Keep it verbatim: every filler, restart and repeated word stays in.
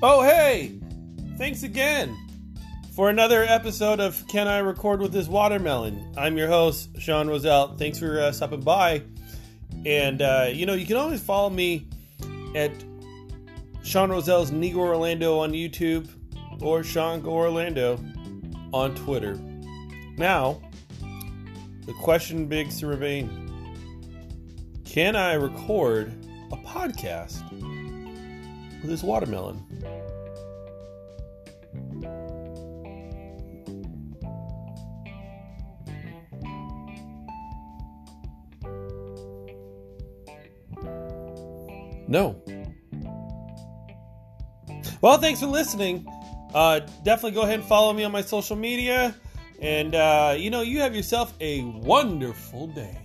Oh, hey! Thanks again for another episode of Can I Record with This Watermelon? I'm your host, Sean Roselle. Thanks for uh, stopping by. And, uh, you know, you can always follow me at Sean Roselle's Negro Orlando on YouTube or Sean Go Orlando on Twitter. Now, the question begs to remain. Can I record a podcast with this watermelon? No. Well, thanks for listening. Uh, definitely go ahead and follow me on my social media. And, uh, you know, you have yourself a wonderful day.